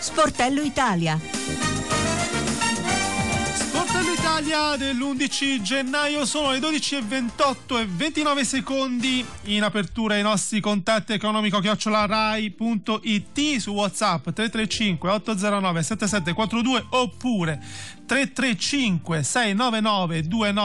Sportello Italia. Sportello Italia dell'11 gennaio, sono le 12:28 e 29 secondi. In apertura i nostri contatti economico@rai.it, su WhatsApp 335 809 7742 oppure 335 699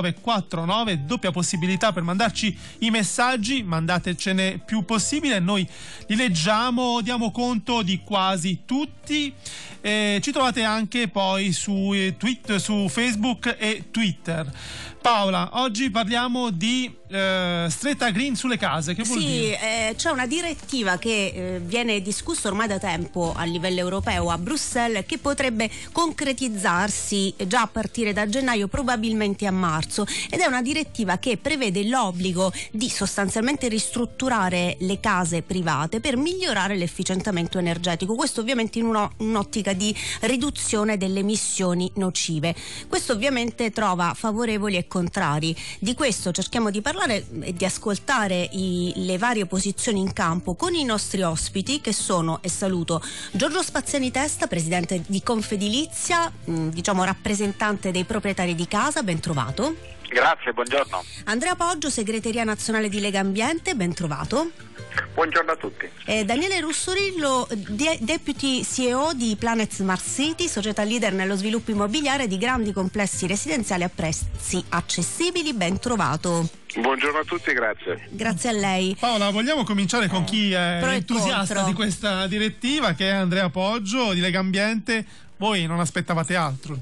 2949, doppia possibilità per mandarci i messaggi, mandatecene più possibile, noi li leggiamo, diamo conto di quasi tutti. Ci trovate anche poi su Facebook e Twitter. Paola, oggi parliamo di stretta green sulle case. Che vuol dire? C'è una direttiva che viene discussa ormai da tempo a livello europeo a Bruxelles, che potrebbe concretizzarsi già a partire da gennaio, probabilmente a marzo, ed è una direttiva che prevede l'obbligo di sostanzialmente ristrutturare le case private per migliorare l'efficientamento energetico, questo ovviamente in un'ottica di riduzione delle emissioni nocive. Questo ovviamente trova favorevoli e contrari. Di questo cerchiamo di parlare e di ascoltare le varie posizioni in campo con i nostri ospiti, che sono, e saluto, Giorgio Spaziani Testa, presidente di Confedilizia, rappresentante dei proprietari di casa, ben trovato. Grazie, buongiorno. Andrea Poggio, segreteria nazionale di Lega Ambiente, ben trovato. Buongiorno a tutti. Daniele Russorillo, deputy CEO di Planet Smart City, società leader nello sviluppo immobiliare di grandi complessi residenziali a prezzi accessibili, ben trovato. Buongiorno a tutti, grazie. Grazie a lei. Paola, vogliamo cominciare con chi è entusiasta di questa direttiva, che è Andrea Poggio di Lega Ambiente. Voi non aspettavate altro?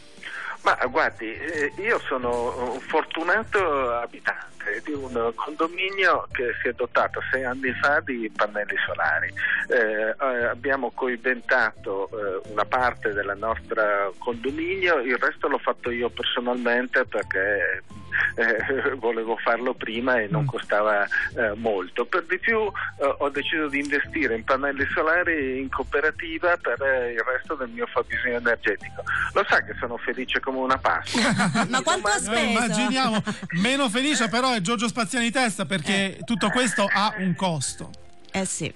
Ma guardi, io sono un fortunato abitante di un condominio che si è dotato 6 anni fa di pannelli solari. Abbiamo coibentato una parte del nostro condominio, il resto l'ho fatto io personalmente perché volevo farlo prima e non costava molto. Per di più ho deciso di investire in pannelli solari in cooperativa per il resto del mio fabbisogno energetico. Lo sa che sono felice come una Pasqua. Ma quanto ha speso? Immaginiamo. Meno felice però è Giorgio Spaziani Testa, perché tutto questo ha un costo. Sì.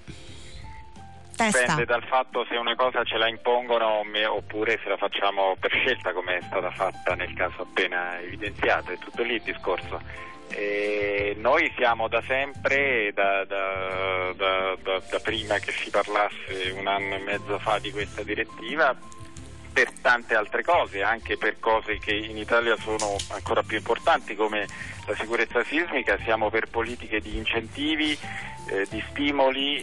Dipende dal fatto se una cosa ce la impongono oppure se la facciamo per scelta, come è stata fatta nel caso appena evidenziato. È tutto lì il discorso. Noi siamo da sempre, da prima che si parlasse 1 anno e mezzo fa di questa direttiva, per tante altre cose, anche per cose che in Italia sono ancora più importanti come la sicurezza sismica. Siamo per politiche di incentivi, di stimoli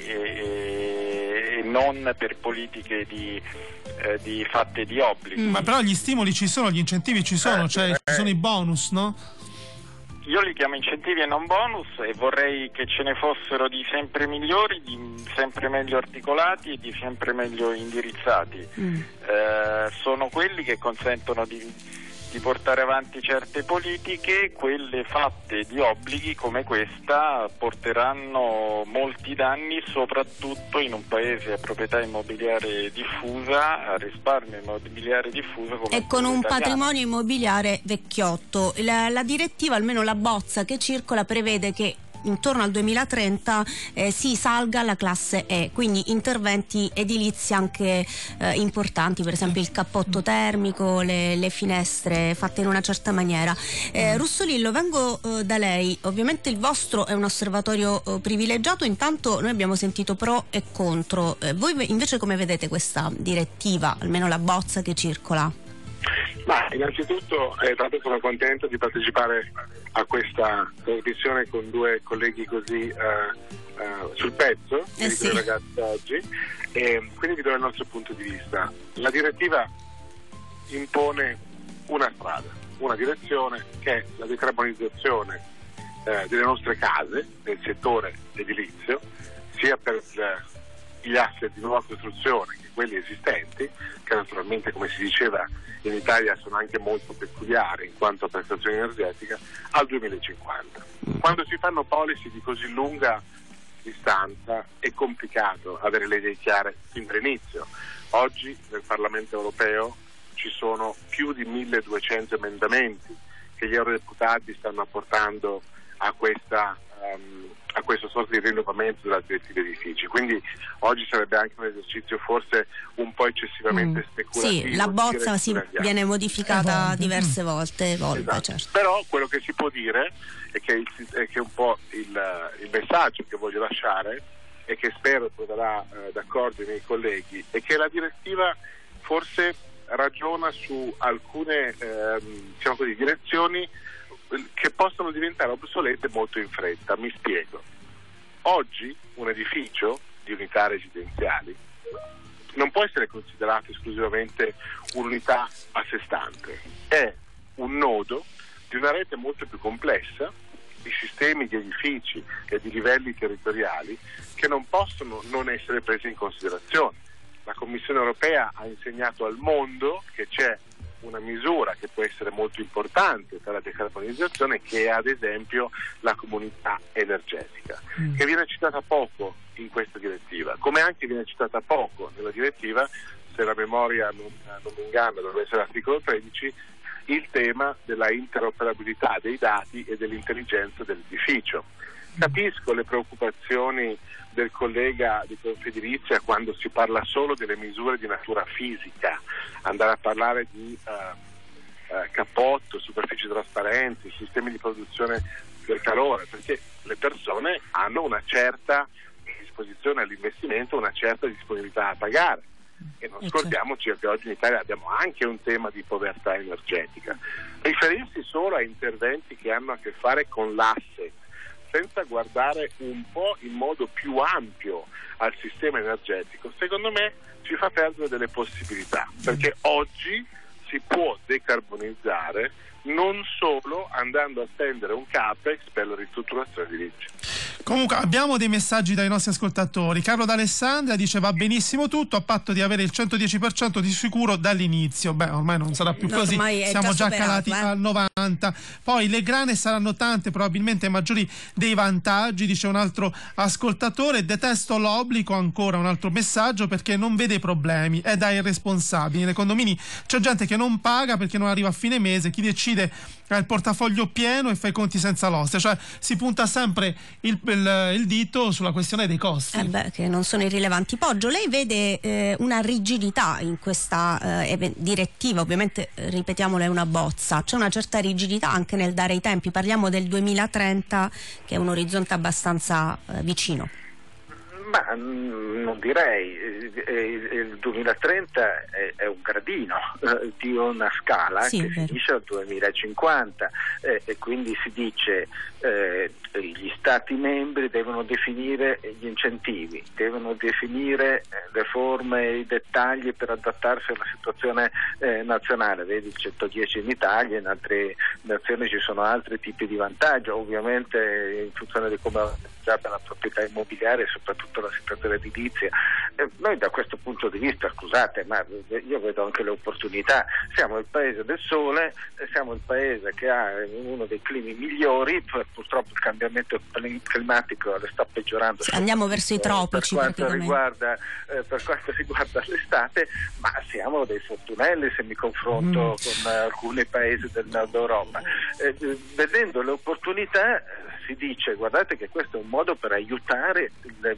e non per politiche fatte di obblighi. Ma però gli stimoli ci sono, gli incentivi ci sono, ci sono i bonus, no? Io li chiamo incentivi e non bonus, e vorrei che ce ne fossero di sempre migliori, di sempre meglio articolati e di sempre meglio indirizzati. Sono quelli che consentono di portare avanti certe politiche. Quelle fatte di obblighi come questa porteranno molti danni, soprattutto in un paese a proprietà immobiliare diffusa, a risparmio immobiliare diffuso come e con un italiano. Patrimonio immobiliare vecchiotto. La direttiva, almeno la bozza che circola, prevede che intorno al 2030 si salga alla classe E, quindi interventi edilizi anche importanti, per esempio il cappotto termico, le finestre fatte in una certa maniera. Russolillo, vengo da lei. Ovviamente il vostro è un osservatorio privilegiato, intanto noi abbiamo sentito pro e contro. Voi invece come vedete questa direttiva, almeno la bozza che circola? Ma innanzitutto tanto sono contento di partecipare a questa trasmissione con 2 colleghi così sul pezzo, sì. Ragazzi oggi, e quindi vi do il nostro punto di vista. La direttiva impone una strada, una direzione, che è la decarbonizzazione delle nostre case nel settore edilizio, sia per gli asset di nuova costruzione che quelli esistenti, che naturalmente, come si diceva, in Italia sono anche molto peculiari in quanto a prestazione energetica, al 2050. Quando si fanno policy di così lunga distanza è complicato avere le idee chiare fin dall'inizio. Oggi nel Parlamento europeo ci sono più di 1200 emendamenti che gli eurodeputati stanno apportando a questa a questo sorta di rinnovamento della direttiva edifici, quindi oggi sarebbe anche un esercizio forse un po' eccessivamente speculativo. Sì, la bozza viene modificata diverse volte, esatto. certo. Però quello che si può dire è che un po' il messaggio che voglio lasciare e che spero troverà d'accordo i miei colleghi è che la direttiva forse ragiona su alcune diciamo così, direzioni che possono diventare obsolete molto in fretta. Mi spiego. Oggi un edificio di unità residenziali non può essere considerato esclusivamente un'unità a sé stante, è un nodo di una rete molto più complessa di sistemi di edifici e di livelli territoriali che non possono non essere presi in considerazione. La Commissione europea ha insegnato al mondo che c'è una misura che può essere molto importante per la decarbonizzazione, che è ad esempio la comunità energetica, che viene citata poco in questa direttiva, come anche viene citata poco nella direttiva, se la memoria non mi inganna, dovrebbe essere l'articolo 13, il tema della interoperabilità dei dati e dell'intelligenza dell'edificio. Capisco le preoccupazioni del collega di Confedilizia quando si parla solo delle misure di natura fisica, andare a parlare di cappotto, superfici trasparenti, sistemi di produzione del calore, perché le persone hanno una certa disposizione all'investimento, una certa disponibilità a pagare. E non scordiamoci che oggi in Italia abbiamo anche un tema di povertà energetica. Riferirsi solo a interventi che hanno a che fare con l'asse, senza guardare un po' in modo più ampio al sistema energetico, secondo me ci fa perdere delle possibilità, perché oggi si può decarbonizzare non solo andando a spendere un capex per la ristrutturazione edilizia. Comunque abbiamo dei messaggi dai nostri ascoltatori. Carlo d'Alessandria dice: va benissimo tutto a patto di avere il 110% di sicuro dall'inizio. Beh, ormai non sarà più così, siamo già calati al 90%. Poi le grane saranno tante, probabilmente maggiori dei vantaggi, dice un altro ascoltatore. Detesto l'obbligo, ancora un altro messaggio, perché non vede i problemi, è da irresponsabili. Nei condomini c'è gente che non paga perché non arriva a fine mese, chi decide ha il portafoglio pieno e fa i conti senza l'oste, cioè si punta sempre il dito sulla questione dei costi. Che non sono irrilevanti. Poggio, lei vede una rigidità in questa direttiva, ovviamente ripetiamolo è una bozza, c'è una certa rigidità anche nel dare i tempi, parliamo del 2030 che è un orizzonte abbastanza vicino. Ma non direi, il 2030 è un gradino di una scala che finisce al 2050 e quindi si dice gli Stati membri devono definire gli incentivi, devono definire le forme e i dettagli per adattarsi alla situazione nazionale, vedi il 110 in Italia, in altre nazioni ci sono altri tipi di vantaggio, ovviamente in funzione di come la proprietà immobiliare e soprattutto la situazione edilizia. Noi da questo punto di vista, scusate, ma io vedo anche le opportunità. Siamo il paese del sole, siamo il paese che ha uno dei climi migliori, purtroppo il cambiamento climatico le sta peggiorando. Andiamo verso i tropici per quanto riguarda l'estate, ma siamo dei fortunelli se mi confronto con alcuni paesi del nord Europa. Vedendo le opportunità si dice: guardate che questo è un modo per aiutare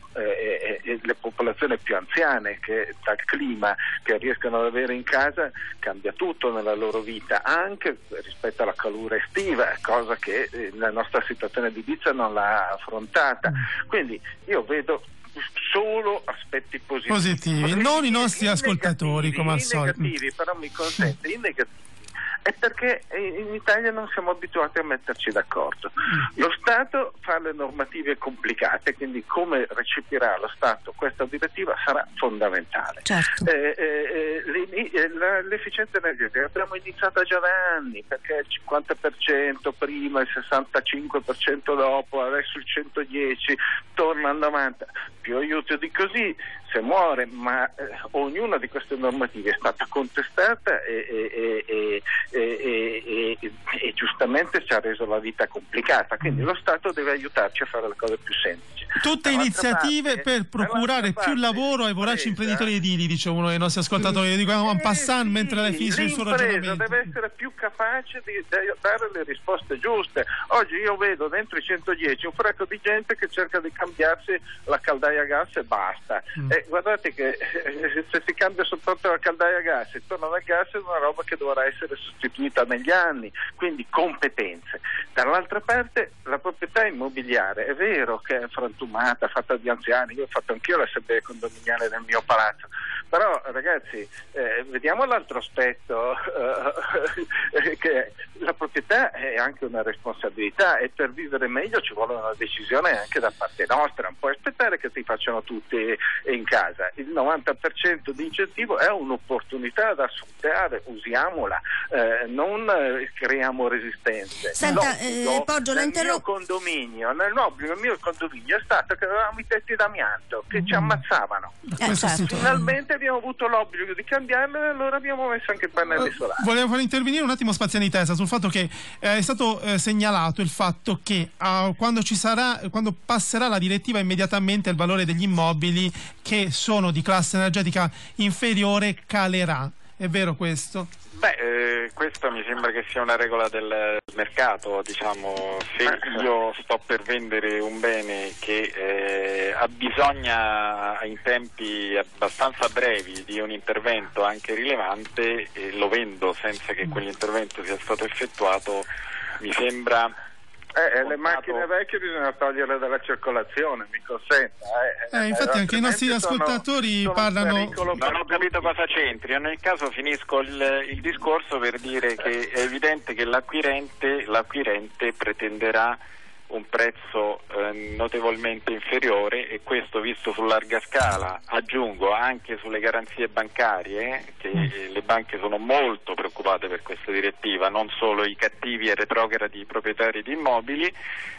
le popolazioni più anziane, che dal clima che riescono ad avere in casa cambia tutto nella loro vita, anche rispetto alla calura estiva, cosa che la nostra situazione edilizia non l'ha affrontata. Quindi io vedo solo aspetti positivi. Non i nostri ascoltatori come al solito. Negativi, però mi consente, i negativi è perché in Italia non siamo abituati a metterci d'accordo. Lo Stato fa le normative complicate, quindi come recepirà lo Stato questa direttiva sarà fondamentale. Certo. L'efficienza energetica abbiamo iniziato già da anni, perché il 50% prima, il 65% dopo, adesso il 110%, torna al 90%. Più aiuto di così se muore, ma ognuna di queste normative è stata contestata e e giustamente ci ha reso la vita complicata, quindi lo Stato deve aiutarci a fare le cose più semplici. Tutte iniziative per procurare più lavoro ai voraci imprenditori edili, dice uno dei nostri ascoltatori. Io dico en passant mentre lei finisce il suo ragionamento. L'impresa deve essere più capace di dare le risposte giuste. Oggi io vedo dentro i 110 un frecco di gente che cerca di cambiarsi la caldaia a gas e basta. E guardate che se si cambia soltanto la caldaia a gas e torna al gas è una roba che dovrà essere sostituita negli anni, quindi competenze. Dall'altra parte la proprietà immobiliare è vero che è frantumata, fatta di anziani, io ho fatto anch'io l'assemblea condominiale nel mio palazzo, però ragazzi vediamo l'altro aspetto, che la proprietà è anche una responsabilità e per vivere meglio ci vuole una decisione anche da parte nostra, non puoi aspettare che ti facciano tutti in casa. Il 90% di incentivo è un'opportunità da sfruttare, usiamola, non creiamo resistenze. Senta, Poggio, nel mio condominio è stato che avevamo i tetti d'amianto che ci ammazzavano. Certo. Finalmente abbiamo avuto l'obbligo di cambiarli e allora abbiamo messo anche i pannelli solari. Volevo far intervenire un attimo Spaziani Testa sul fatto che è stato segnalato il fatto che quando passerà la direttiva immediatamente il valore degli immobili che sono di classe energetica inferiore calerà. È vero questo? Questo mi sembra che sia una regola del mercato, diciamo, se io sto per vendere un bene che abbisogna in tempi abbastanza brevi di un intervento anche rilevante e lo vendo senza che quell'intervento sia stato effettuato, mi sembra... le macchine vecchie bisogna toglierle dalla circolazione, mi consenta. Infatti anche i nostri ascoltatori parlano... Non ho capito cosa c'entri, nel caso finisco il discorso per dire che è evidente che l'acquirente pretenderà un prezzo notevolmente inferiore, e questo visto su larga scala, aggiungo anche sulle garanzie bancarie, che le banche sono molto preoccupate per questa direttiva, non solo i cattivi e retrogradi proprietari di immobili,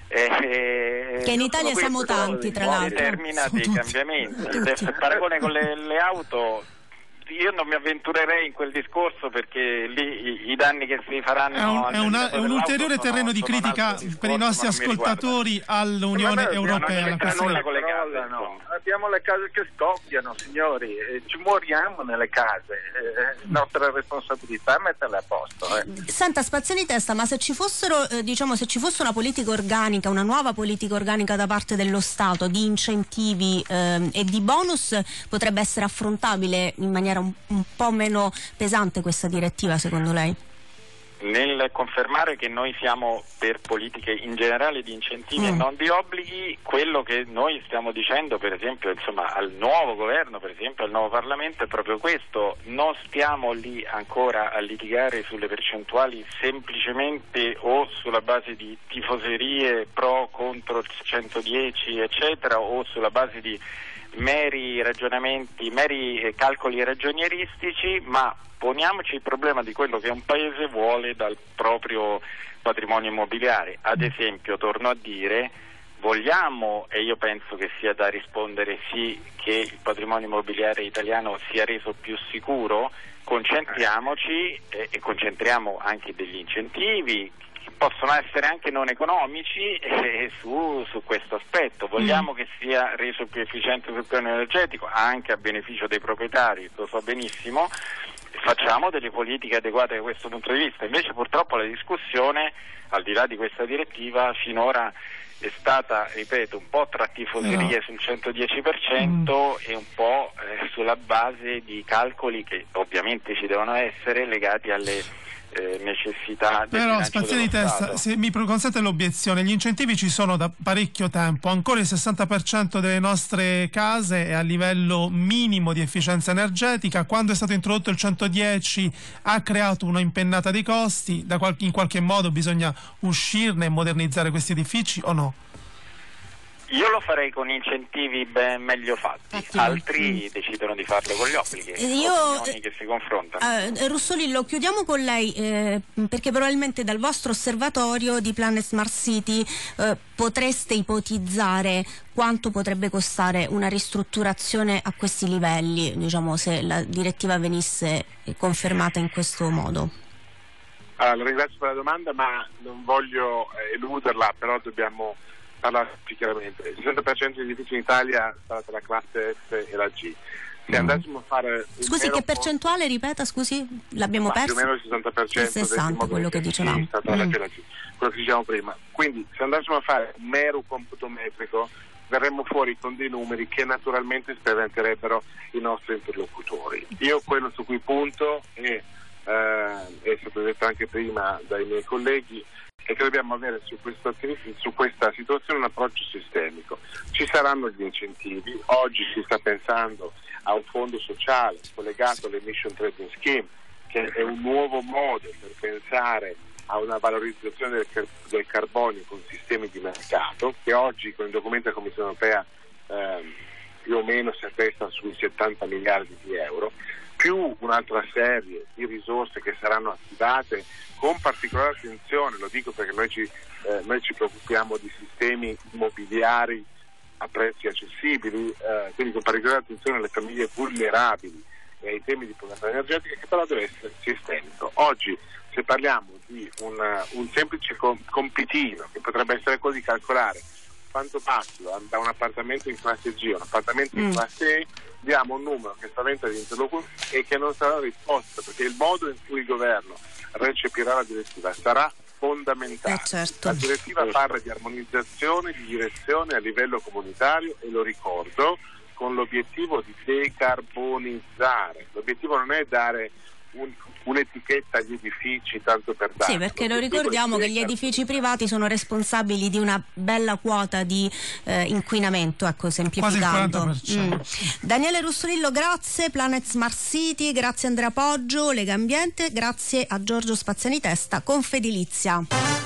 che in Italia siamo tanti, tra l'altro, determina dei cambiamenti. Il paragone con le auto, io non mi avventurerei in quel discorso perché lì i danni che si faranno è un ulteriore terreno di critica per i nostri ascoltatori all'Unione Europea. Non c'entra nulla con le case, no. Abbiamo le case che scoppiano, signori, ci moriamo nelle case, nostra responsabilità è metterle a posto. Senta, Spaziani Testa, ma se ci fossero, se ci fosse una politica organica, una nuova politica organica da parte dello Stato di incentivi e di bonus, potrebbe essere affrontabile in maniera un po' meno pesante questa direttiva, secondo lei? Nel confermare che noi siamo per politiche in generale di incentivi e non di obblighi, quello che noi stiamo dicendo, per esempio, al nuovo governo, per esempio al nuovo Parlamento, è proprio questo: non stiamo lì ancora a litigare sulle percentuali semplicemente o sulla base di tifoserie pro contro il 110 eccetera, o sulla base di meri calcoli ragionieristici, ma poniamoci il problema di quello che un paese vuole dal proprio patrimonio immobiliare. Ad esempio, torno a dire, vogliamo, e io penso che sia da rispondere sì, che il patrimonio immobiliare italiano sia reso più sicuro, concentriamoci e concentriamo anche degli incentivi che possono essere anche non economici su questo aspetto. Vogliamo che sia reso più efficiente sul piano energetico, anche a beneficio dei proprietari, lo so benissimo, facciamo delle politiche adeguate da questo punto di vista. Invece purtroppo la discussione, al di là di questa direttiva, finora è stata, ripeto, un po' tra tifoserie sul 110% e un po' sulla base di calcoli che ovviamente ci devono essere legati alle necessità del Però Spaziani Testa, se mi consente l'obiezione, gli incentivi ci sono da parecchio tempo, ancora il 60% delle nostre case è a livello minimo di efficienza energetica. Quando è stato introdotto il 110 ha creato una impennata dei costi, in qualche modo bisogna uscirne e modernizzare questi edifici, o no? Io lo farei con incentivi ben meglio fatti, altri decidono di farlo con gli obblighi, opinioni che si confrontano. Russolillo, chiudiamo con lei perché probabilmente dal vostro osservatorio di Planet Smart City potreste ipotizzare quanto potrebbe costare una ristrutturazione a questi livelli, se la direttiva venisse confermata in questo modo. La ringrazio per la domanda, ma non voglio eluderla, però dobbiamo parlare più chiaramente. Il 60% degli edifici in Italia sarà tra la classe F e la G. Se andassimo a fare scusi, che percentuale, ripeta, scusi, l'abbiamo perso? Più o meno il 60%, il 60%, quello che dicevamo. Quello che dicevamo prima. Quindi se andassimo a fare un mero computo metrico, verremmo fuori con dei numeri che naturalmente spaventerebbero i nostri interlocutori. Io quello su cui punto è stato detto anche prima dai miei colleghi, è che dobbiamo avere su questa situazione un approccio sistemico. Ci saranno gli incentivi, oggi si sta pensando a un fondo sociale collegato all'emission trading scheme, che è un nuovo modo per pensare a una valorizzazione del carbonio con sistemi di mercato, che oggi con il documento della Commissione Europea più o meno si attesta sui 70 miliardi di euro, più un'altra serie di risorse che saranno attivate con particolare attenzione, lo dico perché noi ci preoccupiamo di sistemi immobiliari a prezzi accessibili, quindi con particolare attenzione alle famiglie vulnerabili e ai temi di povertà energetica, che però deve essere sistemico. Oggi, se parliamo di un semplice compitino, che potrebbe essere quello di calcolare quanto passi da un appartamento in classe G a un appartamento in classe E, diamo un numero che spaventa gli interlocutori e che non sarà risposta, perché il modo in cui il governo recepirà la direttiva sarà fondamentale. Certo. La direttiva parla di armonizzazione, di direzione a livello comunitario, e lo ricordo, con l'obiettivo di decarbonizzare. L'obiettivo non è dare un'etichetta agli edifici tanto per dare. Sì, perché lo ricordiamo che gli edifici privati sono responsabili di una bella quota di inquinamento, ecco, semplificando. Quasi il 40%. Daniele Russolillo, grazie. Planet Smart City, grazie Andrea Poggio, Lega Ambiente, grazie a Giorgio Spaziani Testa, Confedilizia.